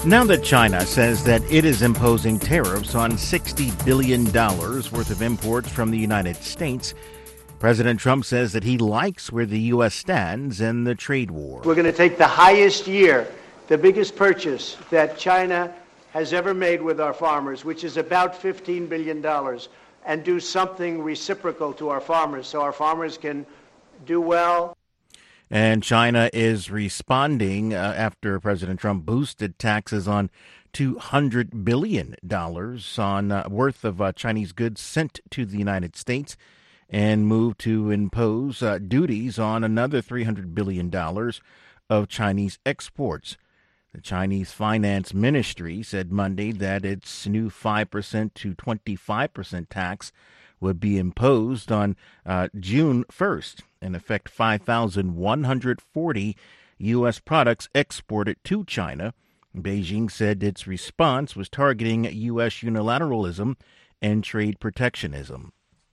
Now that China says that it is imposing tariffs on $60 billion worth of imports from the United States, President Trump says that he likes where the U.S. stands in the trade war. We're going to take the highest year, the biggest purchase that China has ever made with our farmers, which is about $15 billion, and do something reciprocal to our farmers so our farmers can do well. And China is responding after President Trump boosted taxes on $200 billion on worth of Chinese goods sent to the United States and moved to impose duties on another $300 billion of Chinese exports. The Chinese Finance Ministry said Monday that its new 5% to 25% tax would be imposed on June 1st and affect 5,140 U.S. products exported to China. Beijing said its response was targeting U.S. unilateralism and trade protectionism.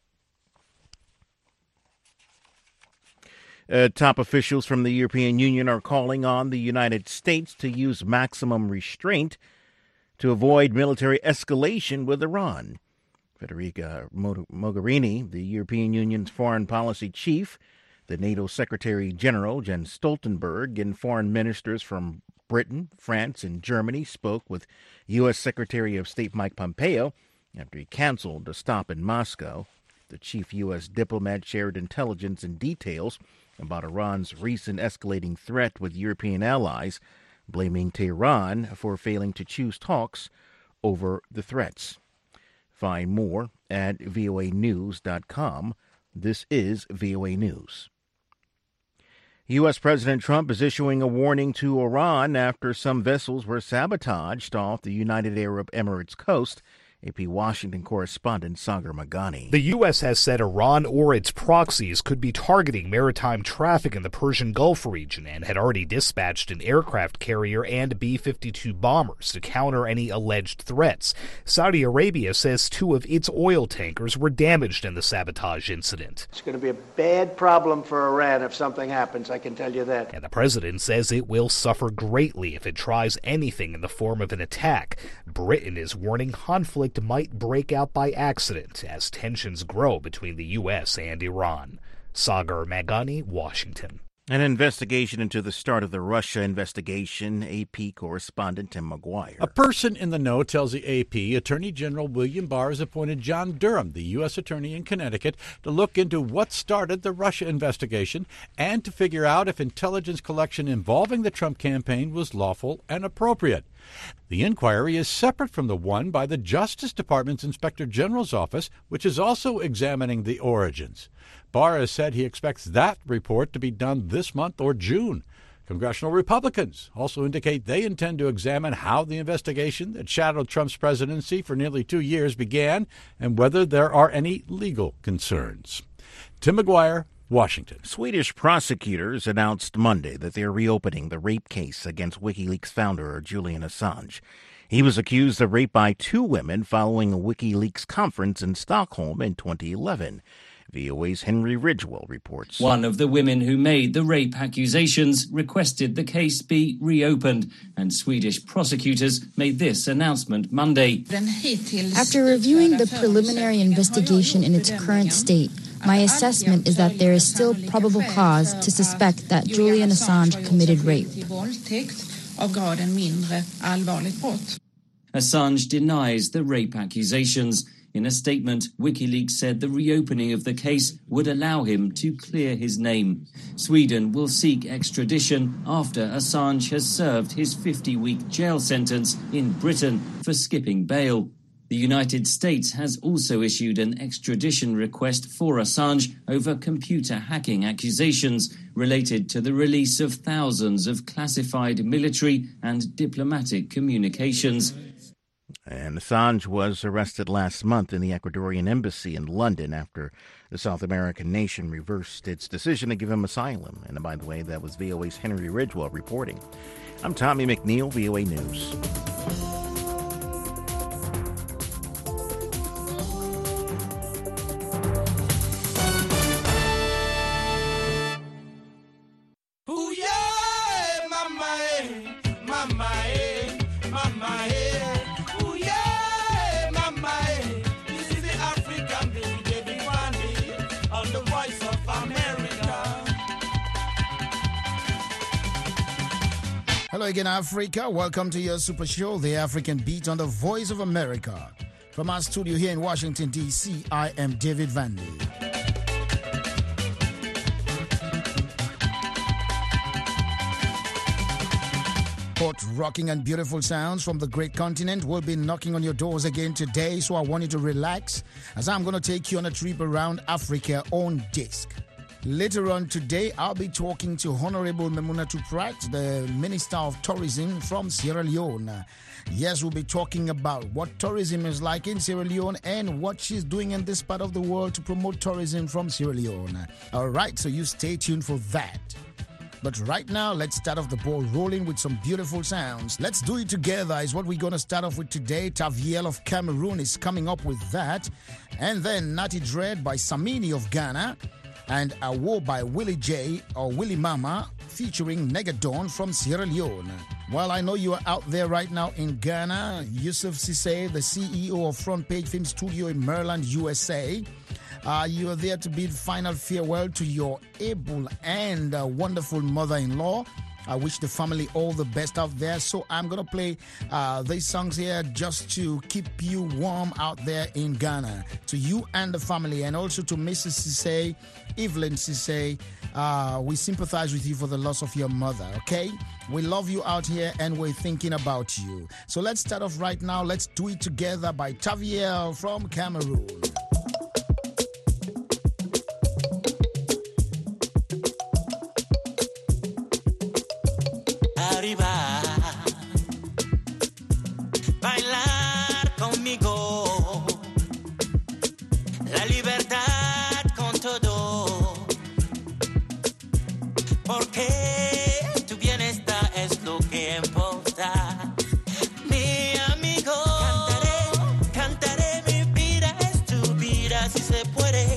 Top officials from the European Union are calling on the United States to use maximum restraint to avoid military escalation with Iran. Federica Mogherini, the European Union's foreign policy chief, the NATO Secretary General Jens Stoltenberg, and foreign ministers from Britain, France, and Germany spoke with U.S. Secretary of State Mike Pompeo after he canceled a stop in Moscow. The chief U.S. diplomat shared intelligence and details about Iran's recent escalating threat with European allies, blaming Tehran for failing to choose talks over the threats. Find more at voanews.com. This is VOA News. U.S. President Trump is issuing a warning to Iran after some vessels were sabotaged off the United Arab Emirates coast. AP Washington correspondent Sagar Meghani. The U.S. has said Iran or its proxies could be targeting maritime traffic in the Persian Gulf region and had already dispatched an aircraft carrier and B-52 bombers to counter any alleged threats. Saudi Arabia says 2 of its oil tankers were damaged in the sabotage incident. It's going to be a bad problem for Iran if something happens, I can tell you that. And the president says it will suffer greatly if it tries anything in the form of an attack. Britain is warning conflict might break out by accident as tensions grow between the U.S. and Iran. Sagar Meghani, Washington. An investigation into the start of the Russia investigation, AP correspondent Tim McGuire. A person in the know tells the AP Attorney General William Barr has appointed John Durham, the U.S. Attorney in Connecticut, to look into what started the Russia investigation and to figure out if intelligence collection involving the Trump campaign was lawful and appropriate. The inquiry is separate from the one by the Justice Department's Inspector General's office, which is also examining the origins. Barr has said he expects that report to be done this month or June. Congressional Republicans also indicate they intend to examine how the investigation that shadowed Trump's presidency for nearly 2 years began and whether there are any legal concerns. Tim McGuire, Washington. Swedish prosecutors announced Monday that they're reopening the rape case against WikiLeaks founder Julian Assange. He was accused of rape by 2 women following a WikiLeaks conference in Stockholm in 2011. VOA's Henry Ridgewell reports. One of the women who made the rape accusations requested the case be reopened, and Swedish prosecutors made this announcement Monday. After reviewing the preliminary investigation in its current state, my assessment is that there is still probable cause to suspect that Julian Assange committed rape. Assange denies the rape accusations. In a statement, WikiLeaks said the reopening of the case would allow him to clear his name. Sweden will seek extradition after Assange has served his 50-week jail sentence in Britain for skipping bail. The United States has also issued an extradition request for Assange over computer hacking accusations related to the release of thousands of classified military and diplomatic communications. And Assange was arrested last month in the Ecuadorian embassy in London after the South American nation reversed its decision to give him asylum. And by the way, that was VOA's Henry Ridgewell reporting. I'm Tommy McNeil, VOA News. Ooh, yeah, mama, mama, mama. Hello again, Africa. Welcome to your super show, The African Beat on the Voice of America. From our studio here in Washington, D.C., I am David Vandy. Hot, rocking and beautiful sounds from the great continent will be knocking on your doors again today, so I want you to relax as I'm going to take you on a trip around Africa on disc. Later on today, I'll be talking to Honorable Memunatu Pratt, the Minister of Tourism from Sierra Leone. Yes, we'll be talking about what tourism is like in Sierra Leone and what she's doing in this part of the world to promote tourism from Sierra Leone. All right, so you stay tuned for that. But right now, let's start off the ball rolling with some beautiful sounds. Let's Do It Together is what we're going to start off with today. Taviel of Cameroon is coming up with that. And then Natty Dread by Samini of Ghana. And Awo by Willie J or Willie Mama featuring Negadon from Sierra Leone. Well, I know you are out there right now in Ghana. Yusuf Sise, the CEO of Front Page Film Studio in Maryland, USA. You are there to bid final farewell to your able and wonderful mother-in-law. I wish the family all the best out there. So I'm going to play these songs here just to keep you warm out there in Ghana. To you and the family, and also to Mrs. Sise, Evelyn Sise. We sympathize with you for the loss of your mother, okay? We love you out here and we're thinking about you. So let's start off right now. Let's Do It Together by Taviel from Cameroon. Arriba, bailar conmigo, la libertad con todo, porque tu bienestar es lo que importa. Mi amigo, cantaré, mi vida es tu vida, si se puede,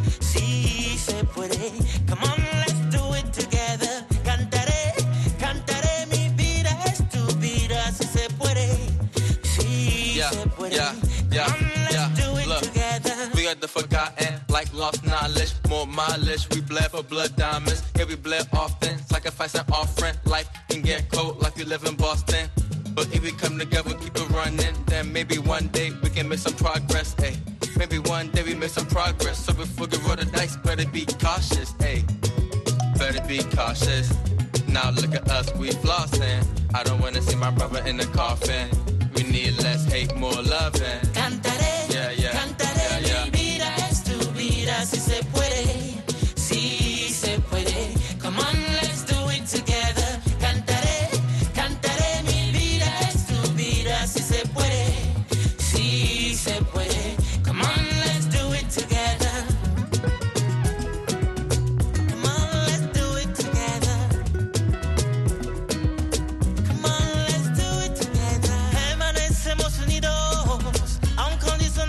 come on, let's do it together. Cantaré, mi vida es tu vida, si se puede, se puede. Come on, let's do it together. We got the forgotten, like lost knowledge, more mileage. We bled for blood diamonds, yeah, we bled often. Sacrifice and offering, life can get cold like we live in Boston. But if we come together, keep it running, then maybe one day we can make some progress, ayy. Maybe one day we make some progress. So before we roll the dice, better be cautious, ayy. Better be cautious. Now look at us, we flossing. I don't wanna see my brother in the coffin. We need less hate, more loving. Cantaré, mi vida es tu vida, si se puede, se puede. Come on, let's do it together. Cantaré, mi vida es tu vida, si se puede, se puede. Come on, let's do it together. Come on, let's do it together. Come on, let's do it together. Permanecemos unidos, aun con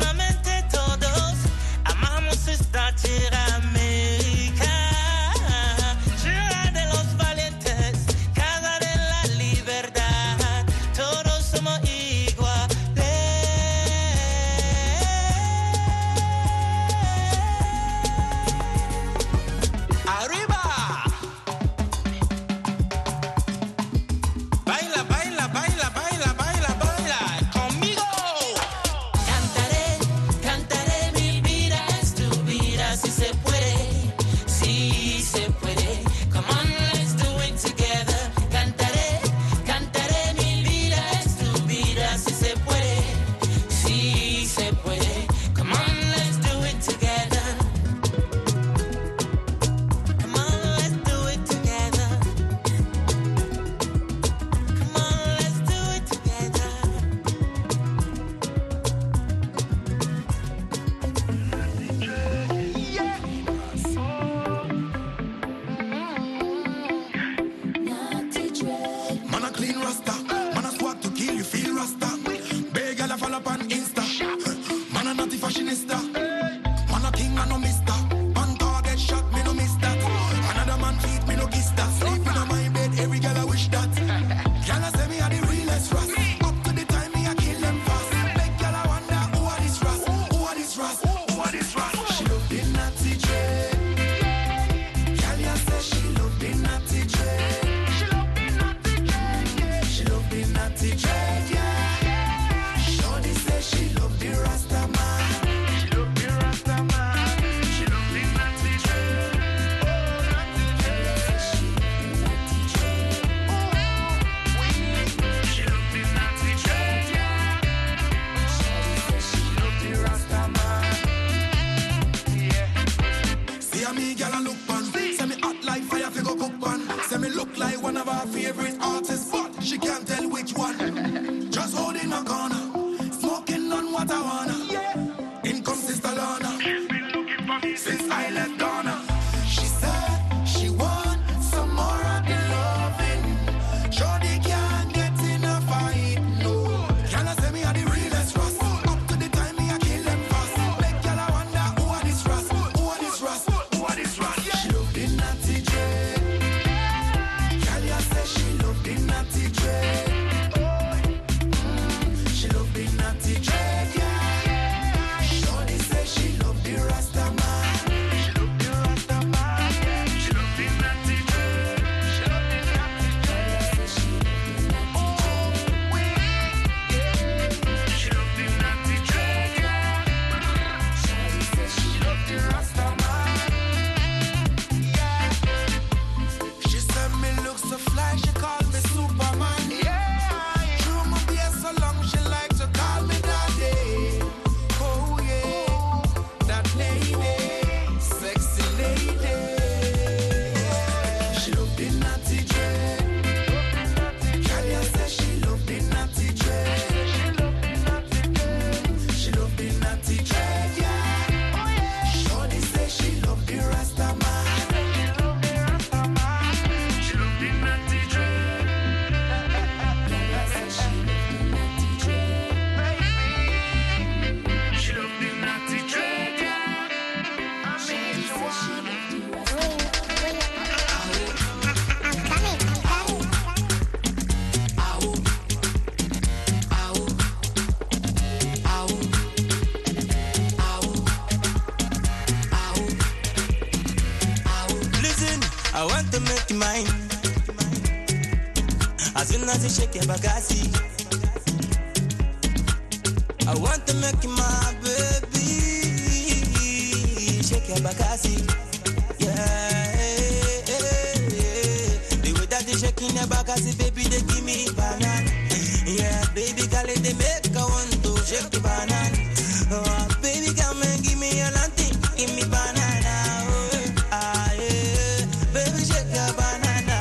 you mine. As soon as you shake your bagasi, I want to make you my baby. Shake your bagasi, yeah. The way that you shaking your bagasi, baby, they give me banana. Yeah, baby, girl, they make I want to shake the banana. Oh, baby, come and give me your lanty, give me banana. Oh, yeah. Baby, shake your banana.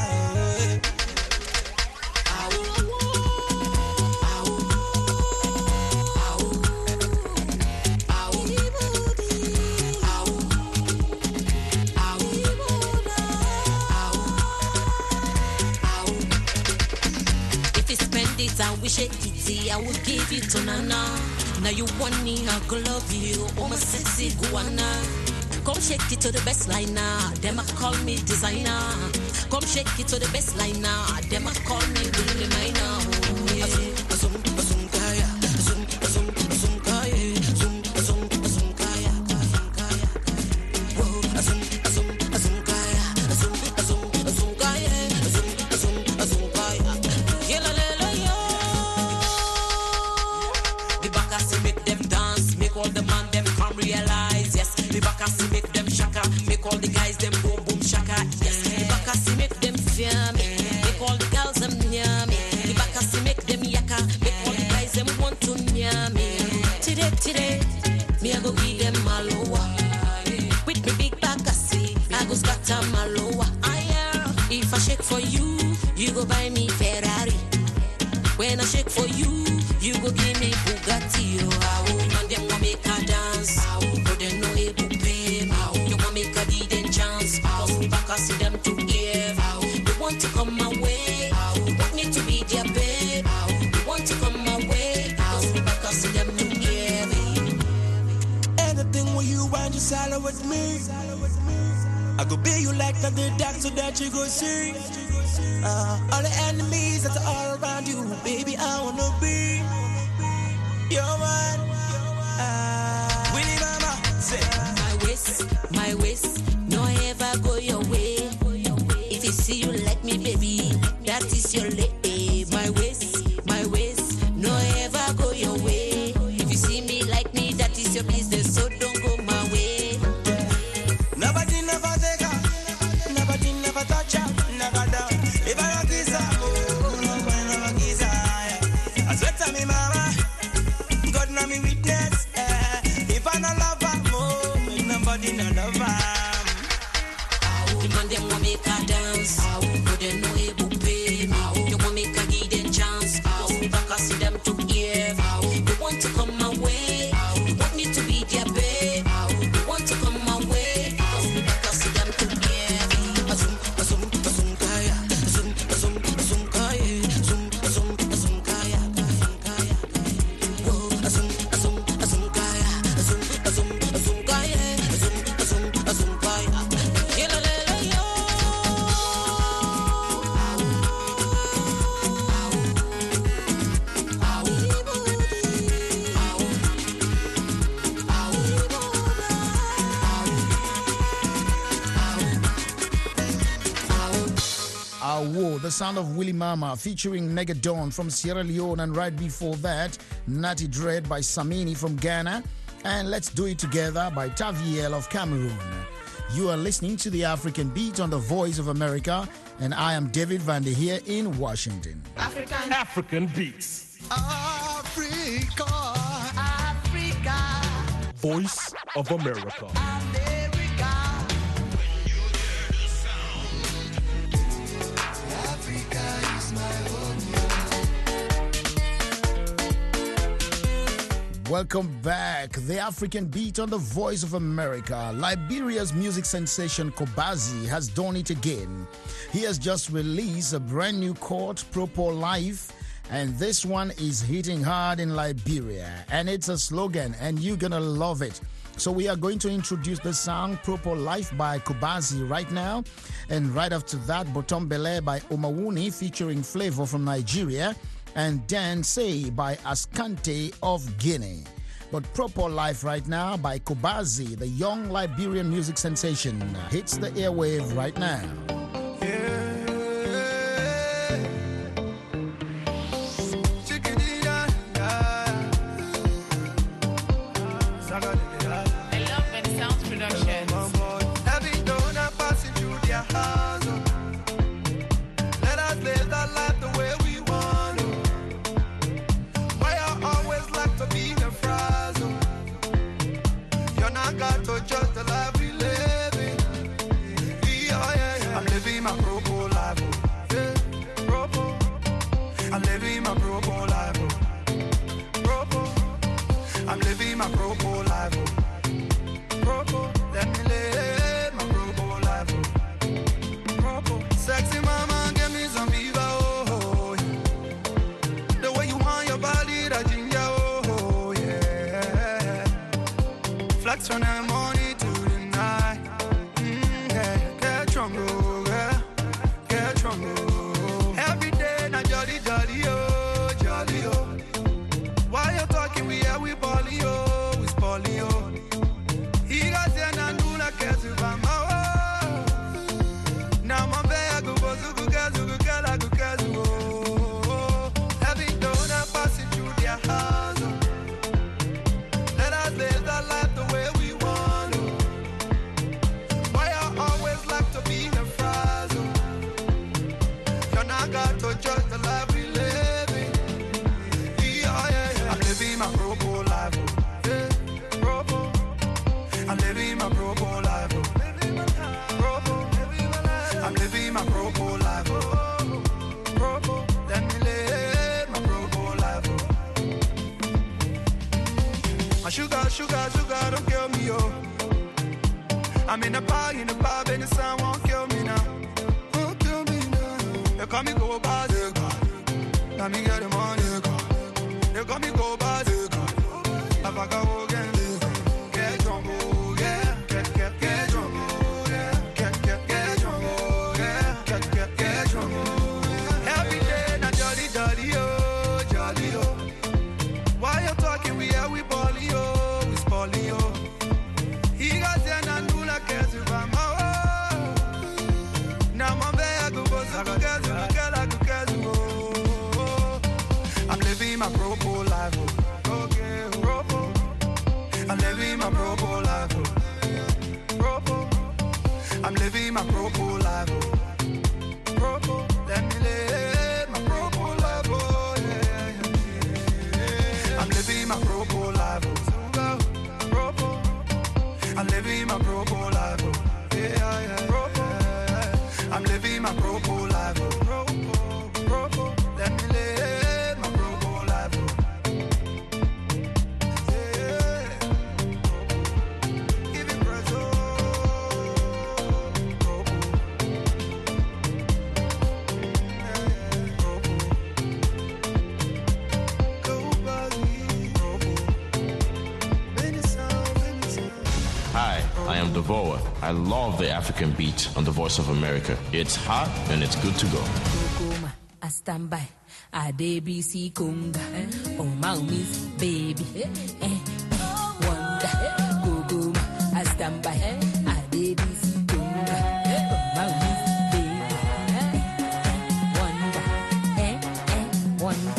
If you spend it and we shake it, I will give you to Nana. Now you want me, I go love you. Oh, my sexy guana. Come shake it to the best line now. Them a call me designer. Come shake it to the best line now. Them a call me Willie Minor. Oh, yeah. Make all the guys them boom boom shaka. Yes, the Bakassi make them fear me. Make all the girls them near me. The Bakassi make them yaka. Make all the guys them want to near me. Today, me I go give them maloa. With me big Bakassi, I go scatter maloa. If I shake for you, you go buy me Ferrari. When I shake for you, you go give me Bugatti. Oh, and them want make a dance. But they know it will pay. You want make a leading chance. Cause we back see them to give. They want to come my way. They want me to be their babe. They want to come my way. Cause we back see them to give. Anything when you want, just holler with me. I go be you like the dark so that you go see. All the enemies that are all around you, baby, I wanna be your one. Willie Mama, say My waist, no ever go your way. If you see you like me, baby, that is your lady. My waist, no ever go your way. If you see me like me, that is your business, so don't go my way. Nobody never take her, nobody never touch her, never down. If I don't kiss her, nobody never kiss her. I swear to me, mama, God know me witness. If I don't love her, nobody no love her. The man them want make a dance, but they know it will pay. You want make a give them chance, cause we back I see them to give. They want to come my way, they want me to be their babe. They want to come my way, cause we back I see them to give. Whoa, the sound of Willie Mama featuring Negadon from Sierra Leone, and right before that, Natty Dread by Samini from Ghana, and Let's Do It Together by Taviel of Cameroon. You are listening to the African Beat on the Voice of America, and I am David Vander here in Washington. African Beats. Africa. Voice of America. Welcome back. The African Beat on the Voice of America. Liberia's music sensation Kobazi has done it again. He has just released a brand new court, Proper Life, and this one is hitting hard in Liberia. And it's a slogan, and you're gonna love it. So we are going to introduce the song Proper Life by Kobazi right now. And right after that, Botom Bele by Omawuni featuring Flavor from Nigeria. And Dan Say by Ascante of Guinea. But Proper Life right now by Kobazi, the young Liberian music sensation, hits the airwave right now. Yeah. my pro life. I'm living my pro life. Let me live my pro life. Sexy mama, give me some fever. Oh, yeah. The way you want your body, that ginger. Oh, yeah. Flex from the morning to the night. Yeah. Get drunk, oh, yeah. Get drunk, oh. Every day, na jolly, jolly, oh, jolly, oh. While you're talking, we bally, oh, we spally, oh. He got there, na do la kesu ba ma, oh. Now my bag go zugu gala go kazu, oh. Having done a passing through their house, oh. Let us live that life the way we want, oh. Why I always like to be the fries, oh. You're not got to judge the life we live in. I'm living my pro life, yeah, pro. I'm living my pro life, pro. I'm living my pro life, pro. Let me live my pro life. My sugar, don't kill me, oh. I'm in the pub, and the sun won't kill me now. Won't kill me now. They call me go bazooka. Let me get the money. They call me go bazooka. I go again. Get drunk, oh, yeah. Get drunk, oh, yeah. Get drunk, oh, yeah. Get drunk, oh, yeah. Every day, na jolly, oh, jolly, oh. While you're talking, we bally, oh, we spally, oh. He got there, na do la kesu ba ma, oh. Now my bag go gala go kazu, oh. I'm living my pro life, oh. I'm living my pro life, pro. I'm living my pro life, pro. Let me live my pro life, oh yeah. I'm living my pro life, pro. I'm living my pro life, yeah. Pro. I'm living my pro life, pro. Let me live my pro life. I am Devoa. I love the African beat on the Voice of America. It's hot and it's good to go. I stand by. I DBC Kunga. Oh, mommy's baby. Wonder. Go, I stand by. I DBC Kunga. Oh, mommy's baby. Wonder. Wonder.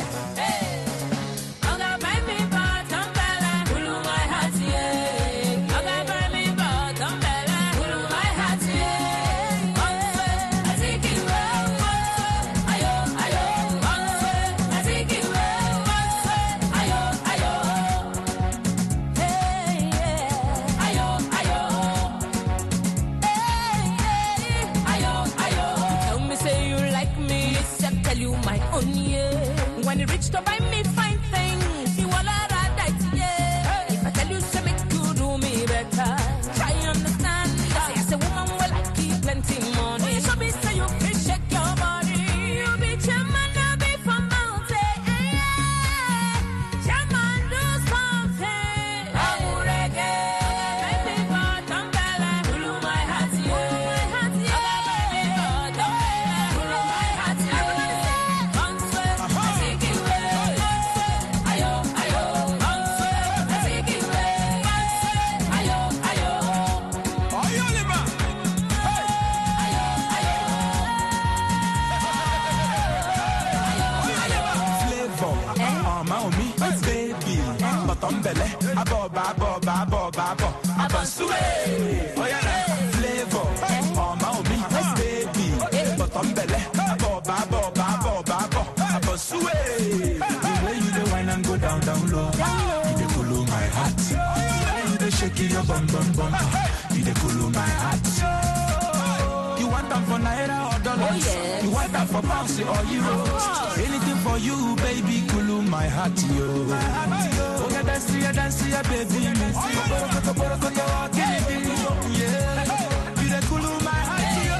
When it reached to buy me fine things, you all are right, yeah. If I tell you so make you do me better, try understand. I say woman will I keep plenty money. So be say you can shake your body. You be chairman, I'll be from mountain. Chairman do something. I'm reggae. Baby, but I'm bella. Pull my hat, yeah. Baby, but I'm bella. Pull my hat, yeah. Down low, you dey cool my heart. You dey shake your bum bum bum. You dey cool my heart. You want want them for naira or dollars. Oh, yeah. You want them for pounds or euros. Anything for you, baby, cool my heart, yo. Oh, yeah, dance, baby. Yeah, you the cool my heart, yo.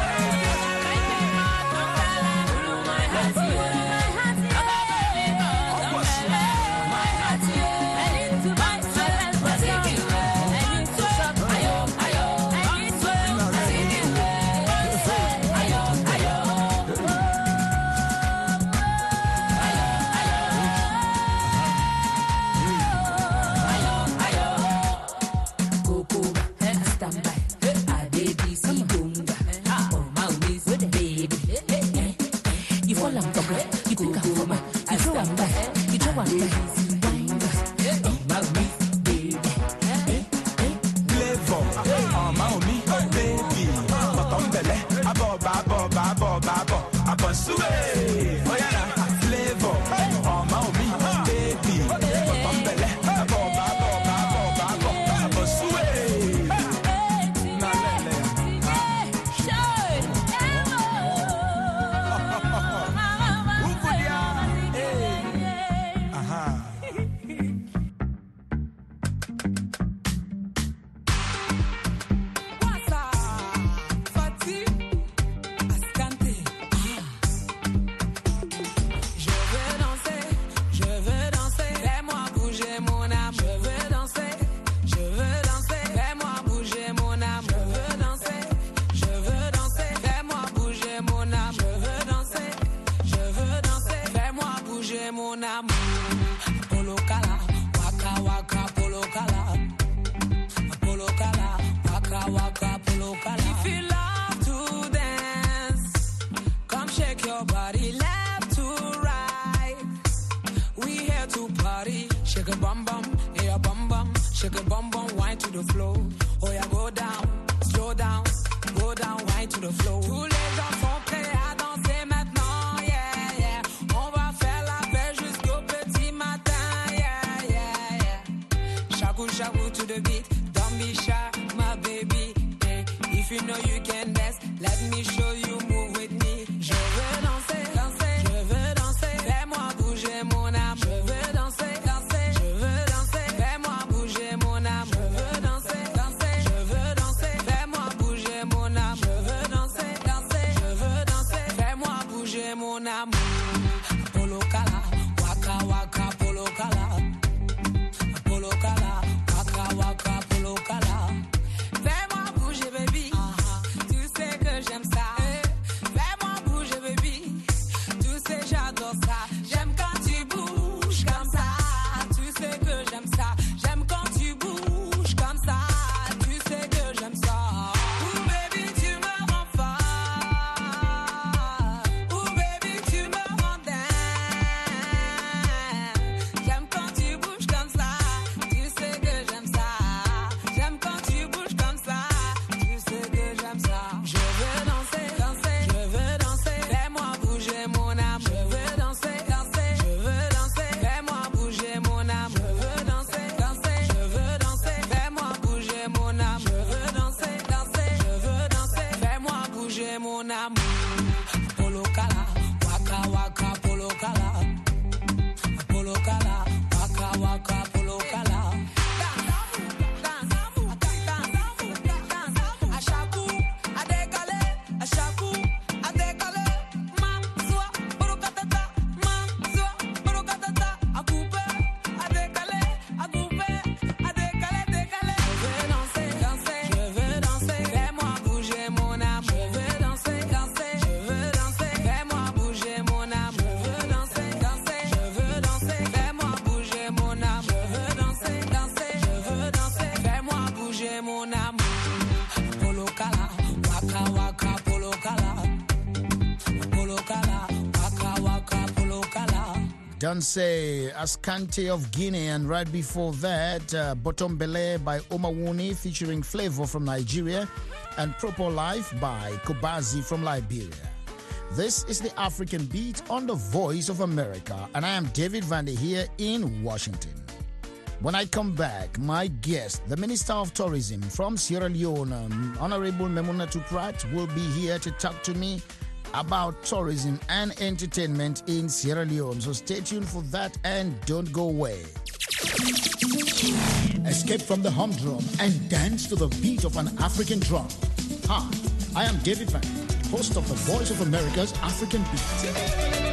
Danse Ascante of Guinea, and right before that, Botombele by Omawuni featuring Flavor from Nigeria, and Proper Life by Kobazi from Liberia. This is the African Beat on the Voice of America, and I am David Vander here in Washington. When I come back, my guest, the Minister of Tourism from Sierra Leone, Honorable Memunatu Pratt, will be here to talk to me about tourism and entertainment in Sierra Leone. So stay tuned for that and don't go away. Escape from the humdrum and dance to the beat of an African drum. Hi, I am David Van, host of the Voice of America's African Beat.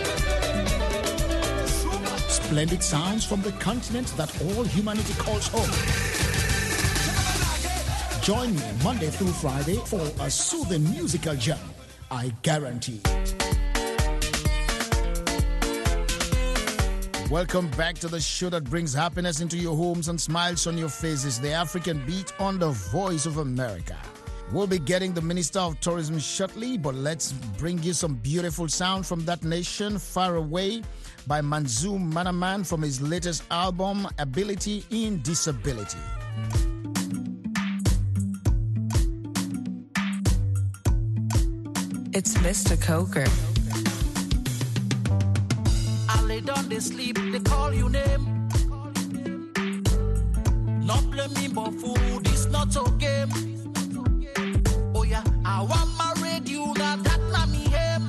Splendid sounds from the continent that all humanity calls home. Join me Monday through Friday for a soothing musical jam. I guarantee. Welcome back to the show that brings happiness into your homes and smiles on your faces. The African Beat on the Voice of America. We'll be getting the Minister of Tourism shortly, but let's bring you some beautiful sound from that nation far away by Manzoor Manaman from his latest album, Ability in Disability. It's Mr. Coker. I lay down, they sleep, they call you name. Not blame me, but food is not a game. Oh yeah, I want married you, now that na me him.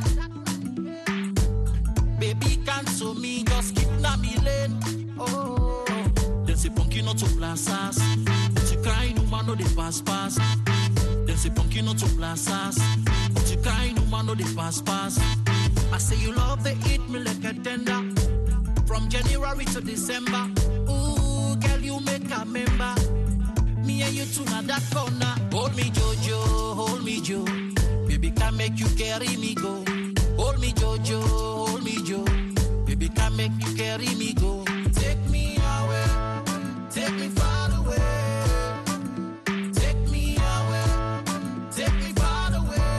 Baby cancel me, just keep na me lane. Oh, then say punky not to plazas. She cry no man no they pass. Then say punky not to plazas. She cry no man no they pass. I say you love the eat me like a tender. From January to December. Ooh, girl you make a member. Me and you two na that corner. Hold me Jojo, hold me Joe. Baby can make you carry me go. Hold me Jojo, hold me Joe. Baby can make you carry me go. Take me away, take me far away. Take me away, take me far away.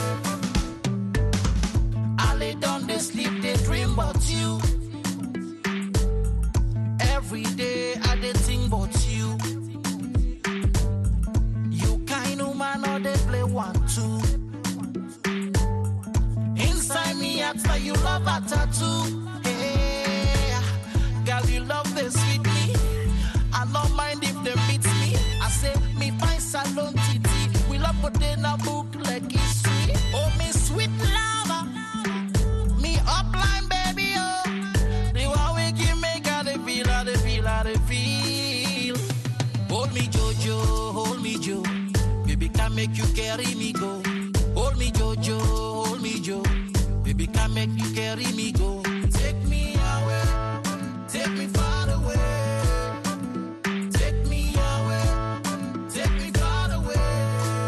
I lay down, they sleep, they dream about you. Every day I they think about you. You kind of man or they play 1-2. Inside me, after you love a tattoo. Hey, girl, you love this with me. I don't mind if they meet me. I say, me find salon titi. We love put in a book like history. Oh, me sweet lover. Me upline, baby, oh. The one we give me, got the feel, how they feel, how they feel. Hold me, Jojo, hold me, Joe. Baby, can make you carry me go. Hold me, Jojo, hold me, Joe. Baby, can make you carry me go. Take me away, take me far away. Take me away, take me far away.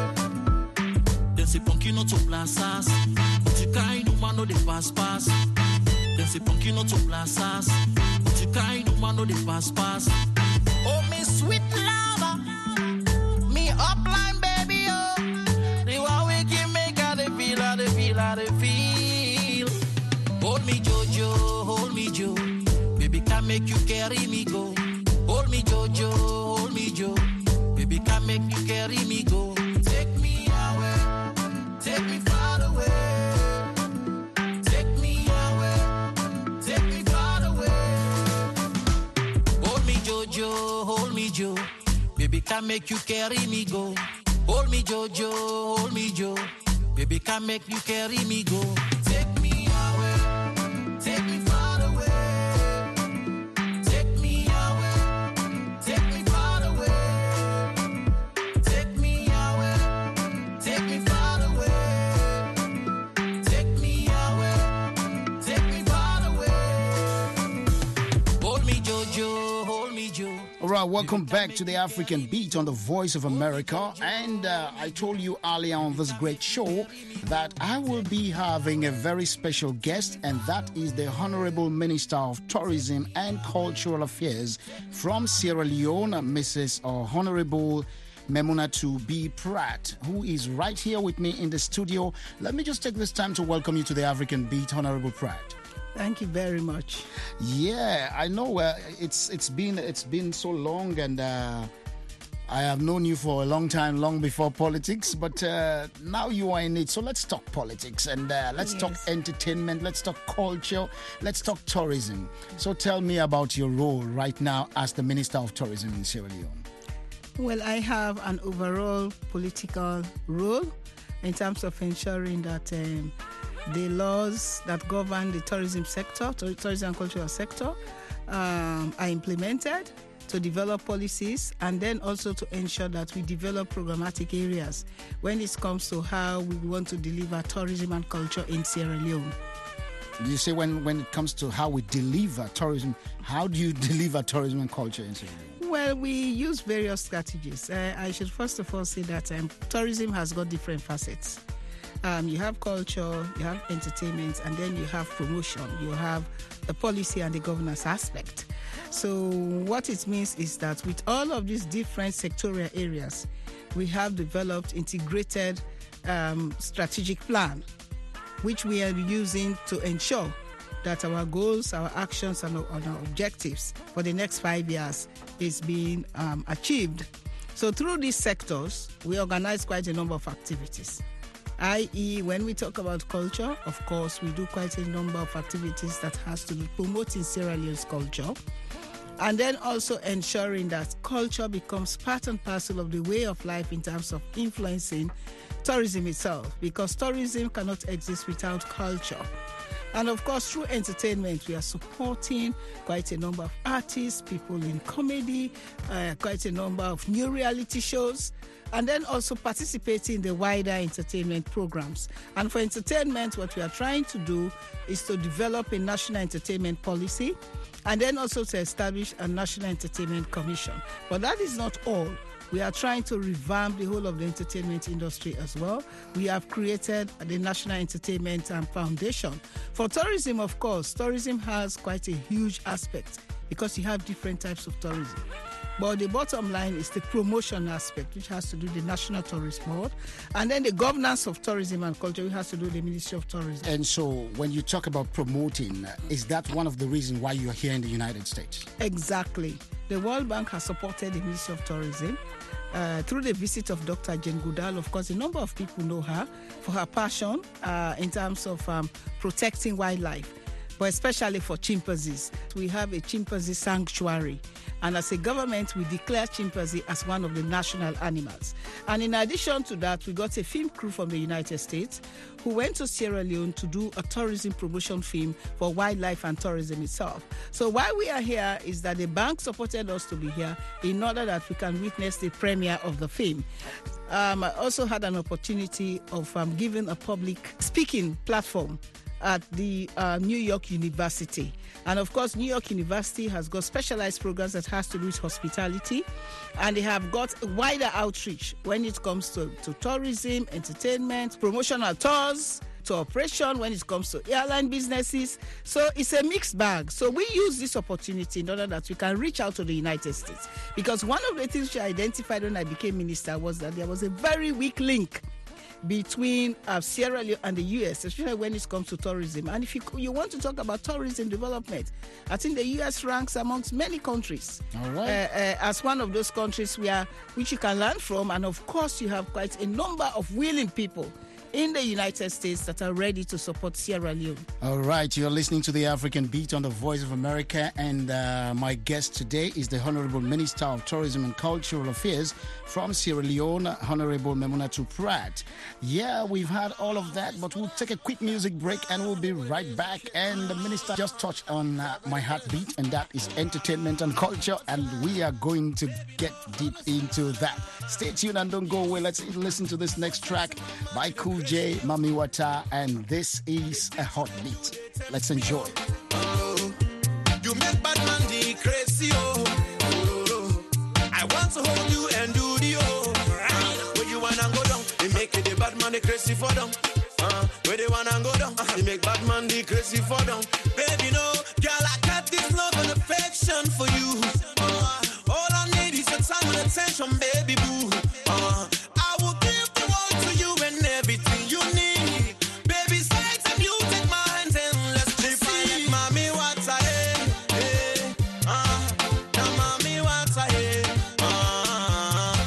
Then say punky no to plazas. You cry no man no they pass. Then say punky no to plazas. You cry no man no they pass. Oh, me sweet lover. Me upline, baby, oh. The one we give me, got the feel, how they feel, how they feel. Hold me, Jojo, hold me, Joe. Baby, can make you carry me go. Hold me, Jojo, hold me, Joe. Baby, can make you carry me go. Take me away, take me far away. Take me away, take me far away. Hold me, Jojo, hold me, Joe. Baby, can make you carry me go. Hold me, Jojo, hold me, Joe. Baby, can make you carry me go. Take me away, take me far away. Take me away, take me far away. Take me away, take me far away. Take me away, take me far away. Hold me, Jojo, hold me, Joe. All right, welcome back to the African Beat on the Voice of America. And I told you earlier on this great show that I will be having a very special guest, and that is the Honorable Minister of Tourism and Cultural Affairs from Sierra Leone, Mrs. Honorable Memunatu B. Pratt, who is right here with me in the studio. Let me just take this time to welcome you to the African Beat, Honorable Pratt. Thank you very much. Yeah, I know it's been so long, and I have known you for a long time, long before politics, but now you are in it. So let's talk politics and let's talk entertainment, let's talk culture, let's talk tourism. So tell me about your role right now as the Minister of Tourism in Sierra Leone. Well, I have an overall political role in terms of ensuring that the laws that govern the tourism sector, tourism and cultural sector, are implemented, to develop policies, and then also to ensure that we develop programmatic areas when it comes to how we want to deliver tourism and culture in Sierra Leone. You say when it comes to how we deliver tourism, how do you deliver tourism and culture in Sierra Leone? Well, we use various strategies. I should first of all say that tourism has got different facets. You have culture, you have entertainment, and then you have promotion. You have the policy and the governance aspect. So what it means is that with all of these different sectorial areas, we have developed integrated strategic plan, which we are using to ensure that our goals, our actions, and our objectives for the next 5 years is being achieved. So through these sectors, we organize quite a number of activities. I.e., when we talk about culture, of course, we do quite a number of activities that has to do promoting Sierra Leone's culture, and then also ensuring that culture becomes part and parcel of the way of life in terms of influencing tourism itself, because tourism cannot exist without culture. And of course, through entertainment, we are supporting quite a number of artists, people in comedy, quite a number of new reality shows, and then also participating in the wider entertainment programs. And for entertainment, what we are trying to do is to develop a national entertainment policy, and then also to establish a National Entertainment Commission. But that is not all. We are trying to revamp the whole of the entertainment industry as well. We have created the National Entertainment Foundation. For tourism, of course, tourism has quite a huge aspect because you have different types of tourism. But the bottom line is the promotion aspect, which has to do with the National Tourist Board. And then the governance of tourism and culture, which has to do with the Ministry of Tourism. And so when you talk about promoting, is that one of the reasons why you're here in the United States? Exactly. The World Bank has supported the Ministry of Tourism through the visit of Dr. Jane Goodall. Of course, a number of people know her for her passion in terms of protecting wildlife, but especially for chimpanzees. We have a chimpanzee sanctuary, and as a government, we declare chimpanzee as one of the national animals. And in addition to that, we got a film crew from the United States who went to Sierra Leone to do a tourism promotion film for wildlife and tourism itself. So why we are here is that the bank supported us to be here in order that we can witness the premiere of the film. I also had an opportunity of giving a public speaking platform at the New York University. And of course, New York University has got specialized programs that has to do with hospitality, and they have got a wider outreach when it comes to tourism, entertainment, promotional tours, to operation, when it comes to airline businesses. So it's a mixed bag. So we use this opportunity in order that we can reach out to the United States. Because one of the things we identified when I became minister was that there was a very weak link between Sierra Leone and the U.S., especially when it comes to tourism. And if you want to talk about tourism development, I think the U.S. ranks amongst many countries as one of those countries which you can learn from. And of course, you have quite a number of willing people in the United States that are ready to support Sierra Leone. All right, you're listening to the African Beat on the Voice of America, and my guest today is the Honorable Minister of Tourism and Cultural Affairs from Sierra Leone, Honorable Memunatu Pratt. Yeah, we've had all of that, but we'll take a quick music break and we'll be right back. And the Minister just touched on my heartbeat, and that is entertainment and culture, and we are going to get deep into that. Stay tuned and don't go away. Let's listen to this next track by Cool J, Mami Wata, and this is a hot beat. Let's enjoy. You make bad man the crazy, I want to hold you and do the where you wanna go down, they make the bad man the crazy for them. Where they wanna go down, they make bad man the crazy for them. Baby, no, girl, I got this love and affection for you. All I need is your time and attention, baby boo. I will give the world to you and everything you need. Baby, say time you take my hands and let's trip. Mommy, what's I now mommy, what's I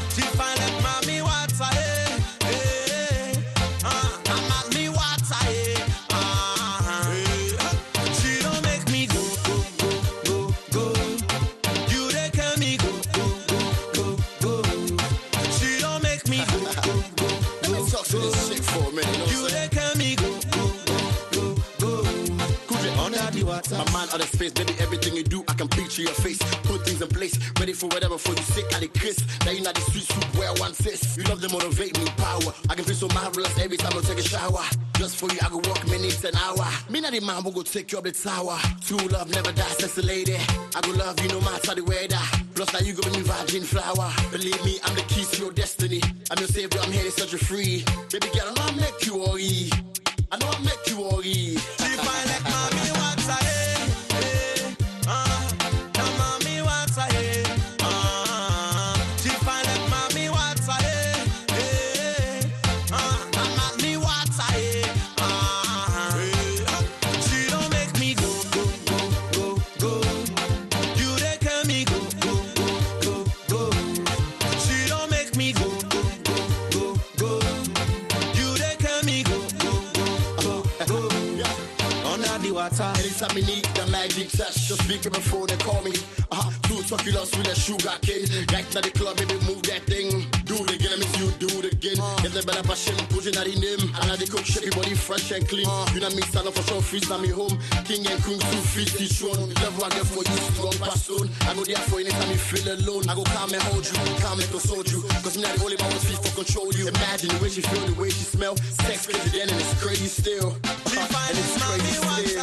place. Baby, everything you do, I can picture your face. Put things in place, ready for whatever for you sick at the kiss. Now you not the sweet soup where one says. You love to motivate me, power. I can feel so marvelous every time I take a shower. Just for you, I go walk minutes an hour. Me not the man who go take you up the tower. True love never dies, sexy lady. I go love you no matter the weather. Plus now you go be virgin flower. Believe me, I'm the keys to your destiny. I'm your savior, I'm here to set you free. Baby girl, I know I make you worry. I know I make you worry. If I let mommy what's ahead, now mommy what's ahead, if I let mommy what's ahead, now mommy what's ahead, she don't make me go, go, go, go, go. You they tell me go, go, go, go, go. She don't make me go, go, go, go, go. You they tell me go, go, go, go. Under the water. Anytime you need the magic touch, just pick up my phone and call me. Two succulents with a sugar cane. Right to the club, baby, move that thing. Do it again, I miss you, do it again. Get the better passion, pushing out the name. And I the cook, shape your body fresh and clean. You know me, stand up for sure, freeze, now me home. King and queen, 2 feet, each one. Love what I get for you, strong person. I go there for anytime you feel alone. I go calm and hold you, calm and console you. Cause me not the only man with feet for control you. Imagine the way she feel, the way she smell. Sex crazy then and it's crazy still. And it's crazy still.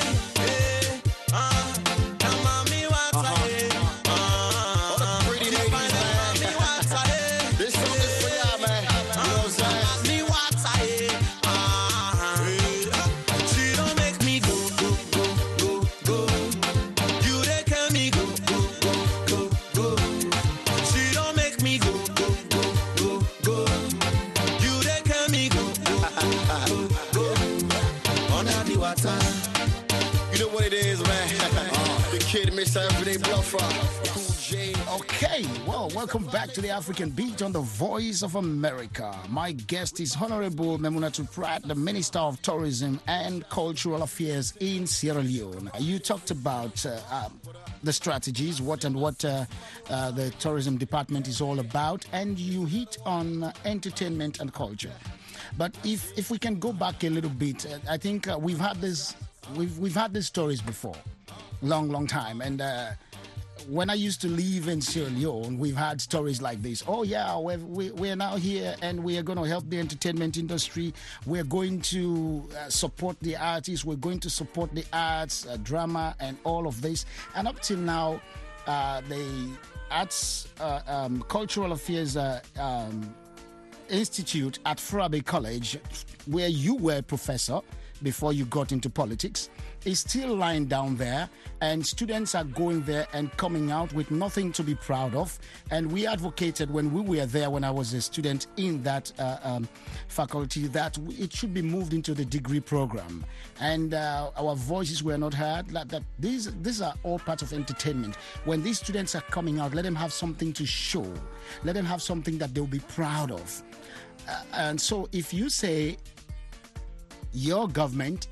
Okay, well, welcome back to the African Beat on the Voice of America. My guest is Honorable Memunatu Pratt, the Minister of Tourism and Cultural Affairs in Sierra Leone. You talked about the strategies, what the tourism department is all about, and you hit on entertainment and culture. But if we can go back a little bit, I think we've had these stories before, long time, and when I used to live in Sierra Leone, we've had stories like this. Oh, yeah, we're now here and we are going to help the entertainment industry. We're going to support the artists. We're going to support the arts, drama, and all of this. And up till now, the Arts Cultural Affairs Institute at Furabe College, where you were a professor before you got into politics, is still lying down there, and students are going there and coming out with nothing to be proud of. And we advocated when we were there, when I was a student in that faculty, that it should be moved into the degree program. And our voices were not heard. That these are all part of entertainment. When these students are coming out, let them have something to show. Let them have something that they'll be proud of. And so if you say your government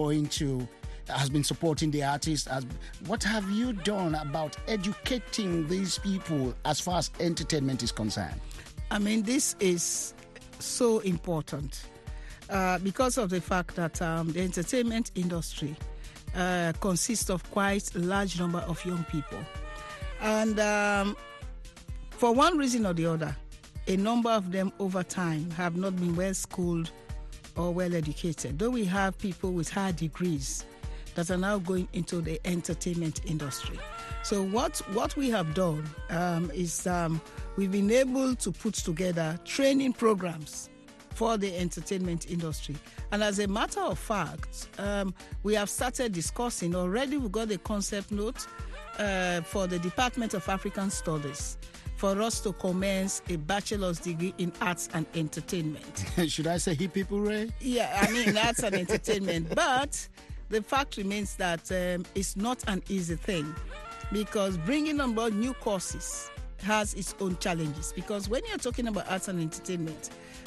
has been supporting the artists, what have you done about educating these people as far as entertainment is concerned? I mean, this is so important because of the fact that the entertainment industry consists of quite a large number of young people. And for one reason or the other, a number of them over time have not been well schooled or well educated. Though we have people with high degrees that are now going into the entertainment industry. So what we have done is we've been able to put together training programs for the entertainment industry. And as a matter of fact, we have started discussing already. We've got a concept note for the Department of African Studies for us to commence a bachelor's degree in arts and entertainment. Should I say hip hooray? Yeah, I mean arts and entertainment. But the fact remains that it's not an easy thing, because bringing on board new courses has its own challenges. Because when you're talking about arts and entertainment,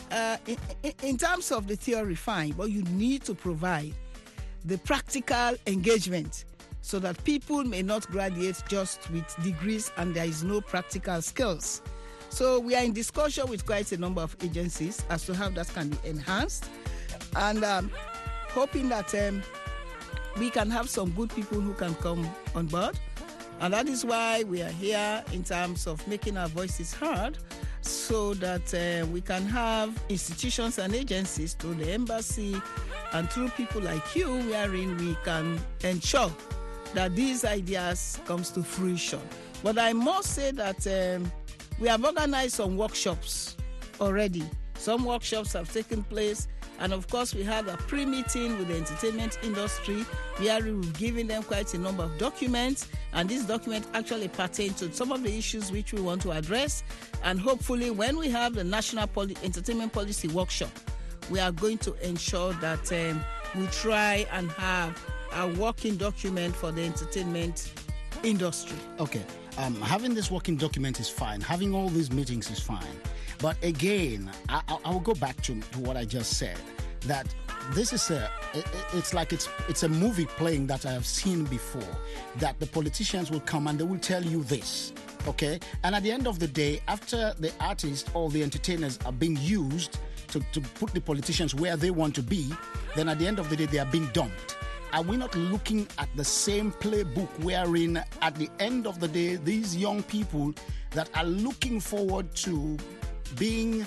in terms of the theory, fine, but you need to provide the practical engagement so that people may not graduate just with degrees and there is no practical skills. So we are in discussion with quite a number of agencies as to how that can be enhanced, and hoping that we can have some good people who can come on board. And that is why we are here in terms of making our voices heard, so that we can have institutions and agencies through the embassy and through people like you, wherein we can ensure that these ideas comes to fruition. But I must say that we have organized some workshops already. Some workshops have taken place, and of course we had a pre-meeting with the entertainment industry where we've given them quite a number of documents, and these documents actually pertain to some of the issues which we want to address. And hopefully when we have the National Entertainment Policy Workshop, we are going to ensure that we try and have a working document for the entertainment industry. Okay, having this working document is fine. Having all these meetings is fine. But again, I will go back to what I just said, that this is it's a movie playing that I have seen before, that the politicians will come and they will tell you this, okay? And at the end of the day, after the artists or the entertainers are being used to put the politicians where they want to be, then at the end of the day, they are being dumped. Are we not looking at the same playbook wherein at the end of the day, these young people that are looking forward to being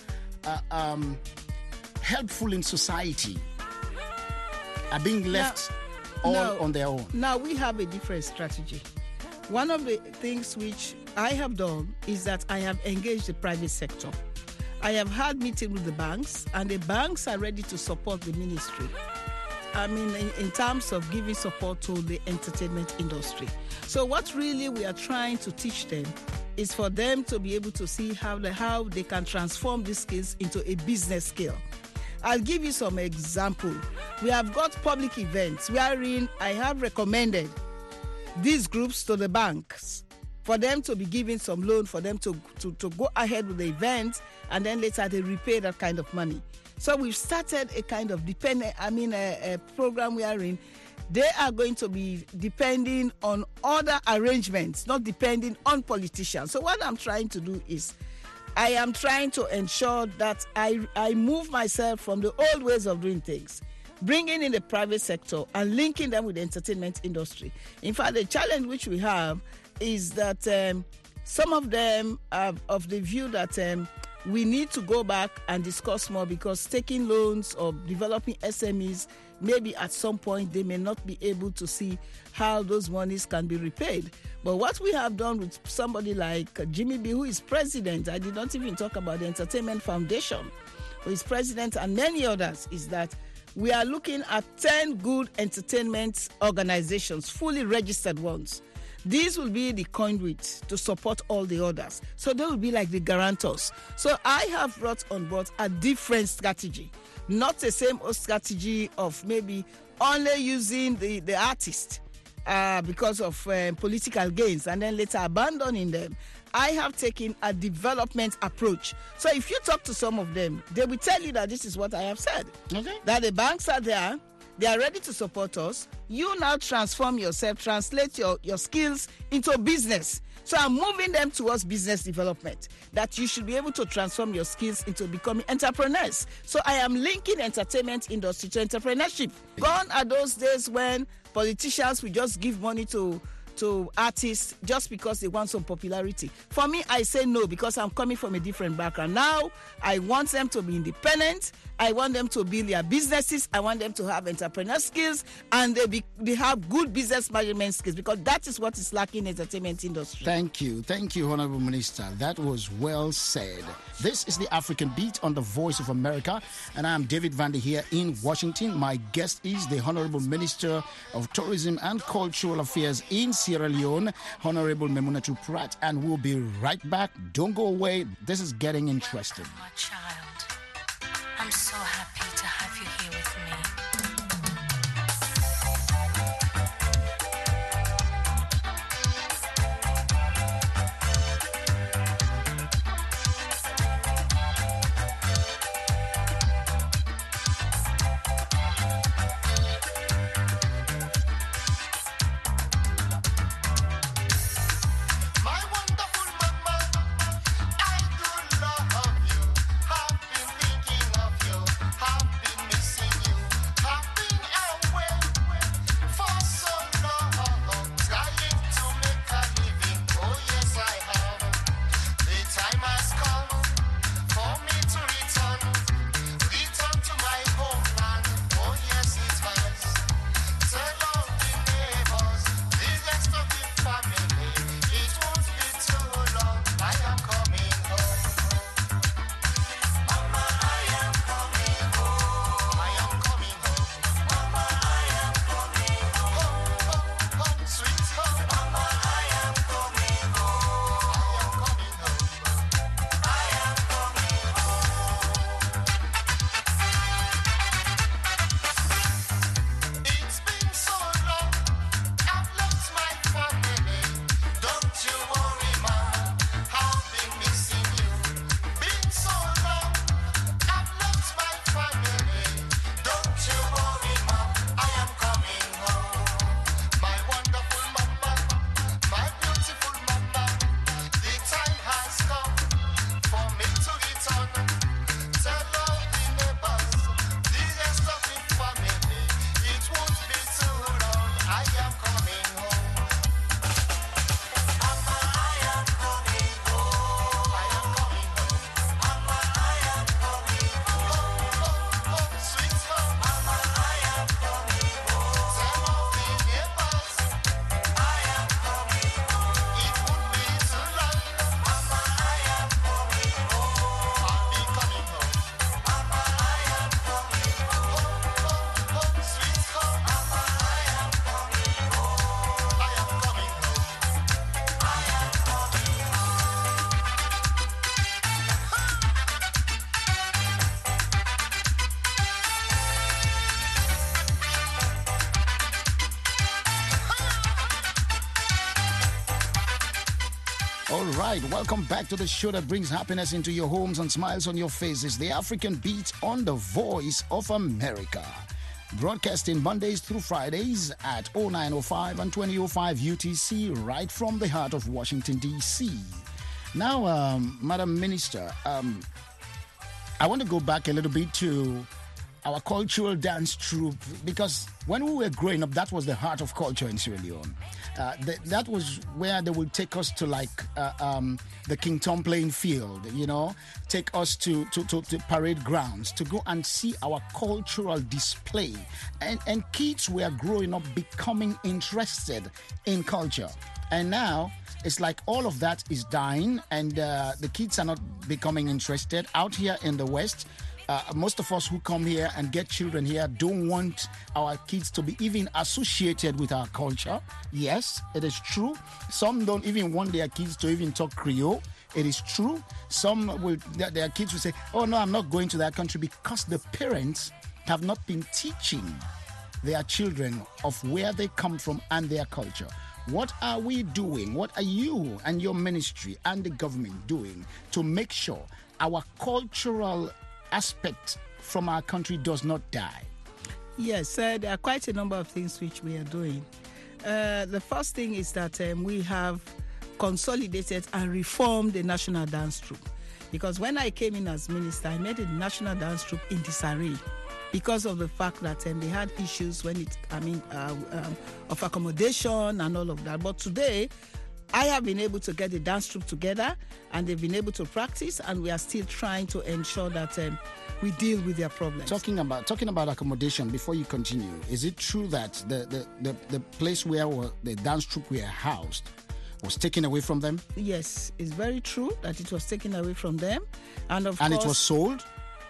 helpful in society are being left on their own? Now we have a different strategy. One of the things which I have done is that I have engaged the private sector. I have had meetings with the banks, and the banks are ready to support the ministry. I mean, in terms of giving support to the entertainment industry. So what really we are trying to teach them is for them to be able to see how they can transform these skills into a business skill. I'll give you some example. We have got public events wherein I have recommended these groups to the banks for them to be given some loan for them to go ahead with the event, and then later they repay that kind of money. So we've started a kind of a program wherein they are going to be depending on other arrangements, not depending on politicians. So what I'm trying to do is I am trying to ensure that I move myself from the old ways of doing things, bringing in the private sector and linking them with the entertainment industry. In fact, the challenge which we have is that some of them are of the view that we need to go back and discuss more, because taking loans or developing SMEs, maybe at some point they may not be able to see how those monies can be repaid. But what we have done with somebody like Jimmy B, who is president, I did not even talk about the Entertainment Foundation, who is president, and many others, is that we are looking at 10 good entertainment organizations, fully registered ones. These will be the conduit to support all the others. So they will be like the guarantors. So I have brought on board a different strategy, not the same strategy of maybe only using the artist because of political gains and then later abandoning them. I have taken a development approach. So if you talk to some of them, they will tell you that this is what I have said. Okay. That the banks are there. They are ready to support us. You now transform yourself, translate your skills into business. So I'm moving them towards business development, that you should be able to transform your skills into becoming entrepreneurs. So I am linking entertainment industry to entrepreneurship. Gone are those days when politicians will just give money to artists just because they want some popularity. For me, I say no, because I'm coming from a different background. Now, I want them to be independent. I want them to build their businesses. I want them to have entrepreneur skills, and they have good business management skills, because that is what is lacking in the entertainment industry. Thank you, Honorable Minister. That was well said. This is the African Beat on the Voice of America, and I'm David Vandy here in Washington. My guest is the Honorable Minister of Tourism and Cultural Affairs in Sierra Leone, Honorable Memunatu Pratt, and we'll be right back. Don't go away. This is getting interesting. My child, I'm so happy to have you here with me. Have been thinking of you, have been missing you. All right, welcome back to the show that brings happiness into your homes and smiles on your faces. The African Beat on the Voice of America. Broadcasting Mondays through Fridays at 0905 and 2005 UTC, right from the heart of Washington, D.C. Now, Madam Minister, I want to go back a little bit to our cultural dance troupe, because when we were growing up, that was the heart of culture in Sierra Leone. That was where they would take us to the King Tom playing field, take us to parade grounds to go and see our cultural display. And kids were growing up becoming interested in culture. And now it's like all of that is dying, and the kids are not becoming interested. Out here in the West, most of us who come here and get children here don't want our kids to be even associated with our culture. Yes, it is true. Some don't even want their kids to even talk Creole. It is true. Their kids will say, oh no, I'm not going to that country, because the parents have not been teaching their children of where they come from and their culture. What are we doing? What are you and your ministry and the government doing to make sure our cultural aspect from our country does not die? Yes, there are quite a number of things which we are doing. The first thing is that we have consolidated and reformed the National Dance Troupe. Because when I came in as minister, I made a National Dance Troupe in disarray because of the fact that they had issues of accommodation and all of that. But today, I have been able to get the dance troupe together, and they've been able to practice, and we are still trying to ensure that we deal with their problems. Talking about accommodation, before you continue, is it true that the place where the dance troupe were housed was taken away from them? Yes, it's very true that it was taken away from them, and of course, it was sold?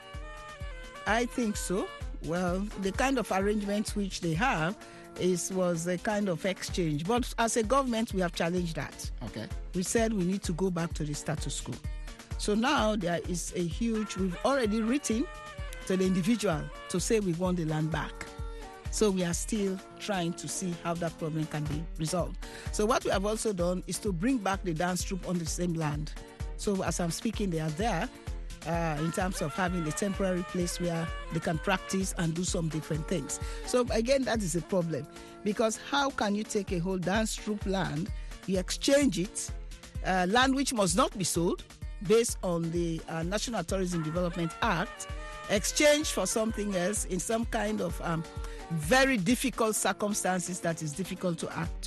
I think so. Well, the kind of arrangement which they have was a kind of exchange. But as a government, we have challenged that. Okay. We said we need to go back to the status quo. So now there is we've already written to the individual to say we want the land back. So we are still trying to see how that problem can be resolved. So what we have also done is to bring back the dance troupe on the same land. So as I'm speaking, they are there in terms of having a temporary place where they can practice and do some different things. So again, that is a problem, because how can you take a whole dance troupe land, you exchange it, land which must not be sold based on the National Tourism Development Act, exchange for something else in some kind of very difficult circumstances that is difficult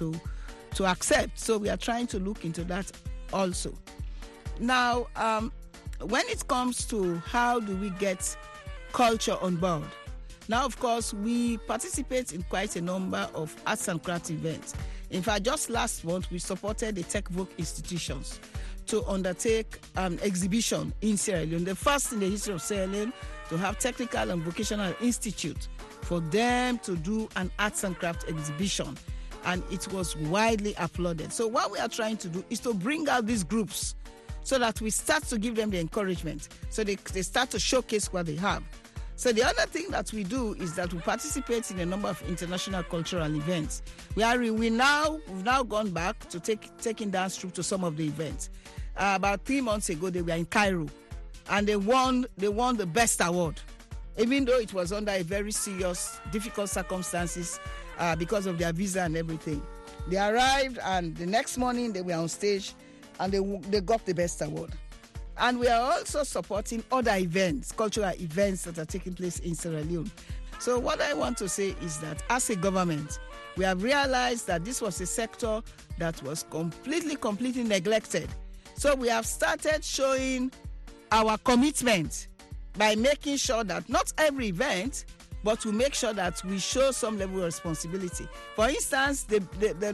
to accept. So we are trying to look into that also. Now, when it comes to how do we get culture on board, now, of course, we participate in quite a number of arts and crafts events. In fact, just last month, we supported the Tech Vogue institutions to undertake an exhibition in Sierra Leone, the first in the history of Sierra Leone to have technical and vocational institute for them to do an arts and crafts exhibition. And it was widely applauded. So what we are trying to do is to bring out these groups so that we start to give them the encouragement, so they start to showcase what they have. So the other thing that we do is that we participate in a number of international cultural events. We've now gone back to taking dance troupe to some of the events. About 3 months ago, they were in Cairo, and they won the best award, even though it was under a very serious, difficult circumstances because of their visa and everything. They arrived, and the next morning they were on stage, and they got the best award. And we are also supporting other events, cultural events that are taking place in Sierra Leone. So what I want to say is that as a government, we have realized that this was a sector that was completely neglected. So we have started showing our commitment by making sure that not every event, but to make sure that we show some level of responsibility. For instance, the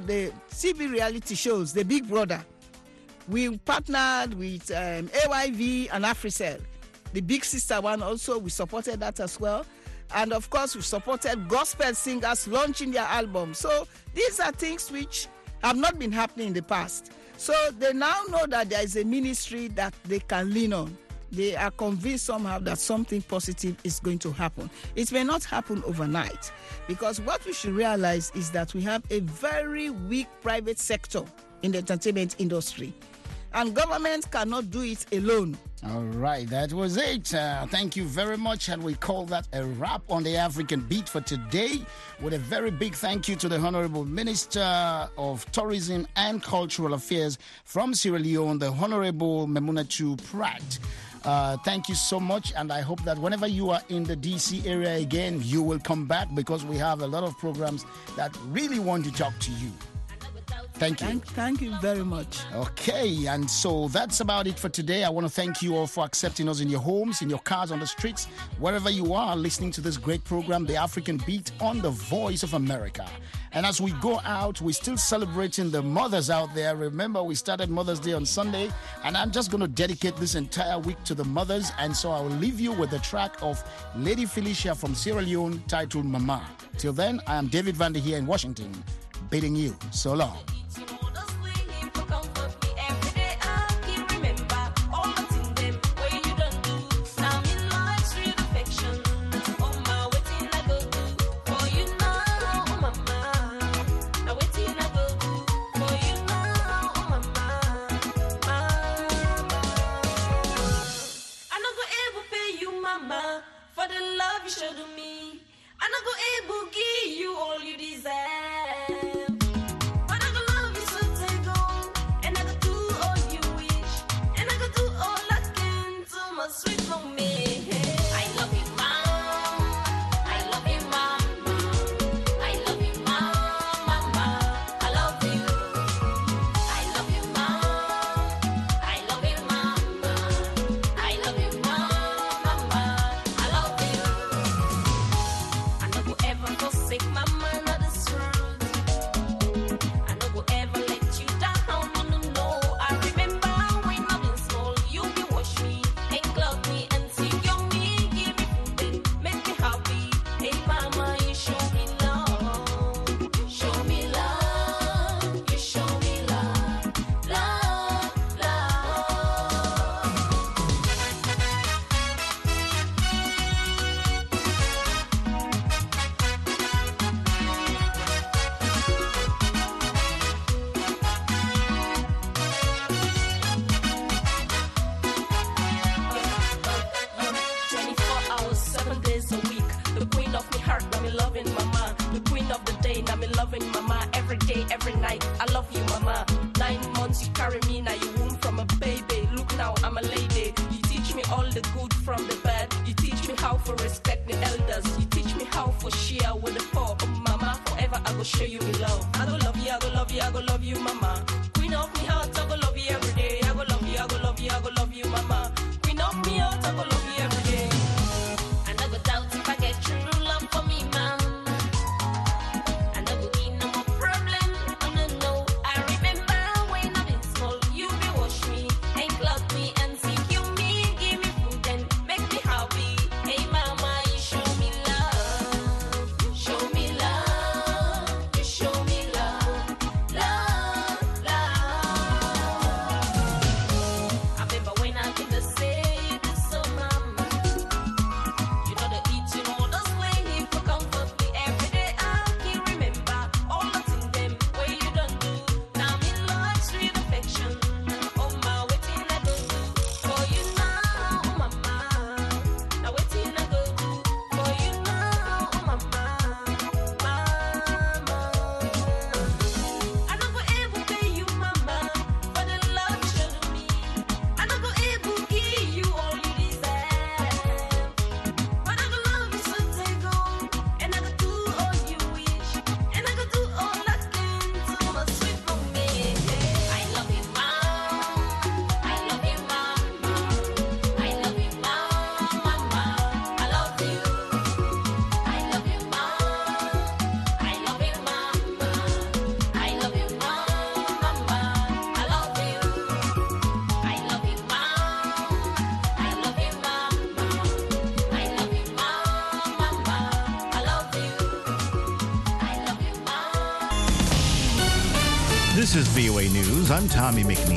TV reality shows, The Big Brother, we partnered with AYV and Africell. The Big Sister one also, we supported that as well. And of course, we supported gospel singers launching their albums. So these are things which have not been happening in the past. So they now know that there is a ministry that they can lean on. They are convinced somehow that something positive is going to happen. It may not happen overnight, because what we should realize is that we have a very weak private sector in the entertainment industry. And government cannot do it alone. All right, that was it. Thank you very much. And we call that a wrap on the African Beat for today. With a very big thank you to the Honorable Minister of Tourism and Cultural Affairs from Sierra Leone, the Honorable Memunatu Pratt. Thank you so much, and I hope that whenever you are in the DC area again, you will come back because we have a lot of programs that really want to talk to you. Thank you. Thank you very much. Okay, and so that's about it for today. I want to thank you all for accepting us in your homes, in your cars, on the streets, wherever you are listening to this great program, The African Beat on the Voice of America. And as we go out, we're still celebrating the mothers out there. Remember, we started Mother's Day on Sunday, and I'm just going to dedicate this entire week to the mothers. And so I will leave you with the track of Lady Felicia from Sierra Leone titled Mama. Till then, I am David Vander here in Washington, bidding you so long. This is VOA News. I'm Tommy McNeil.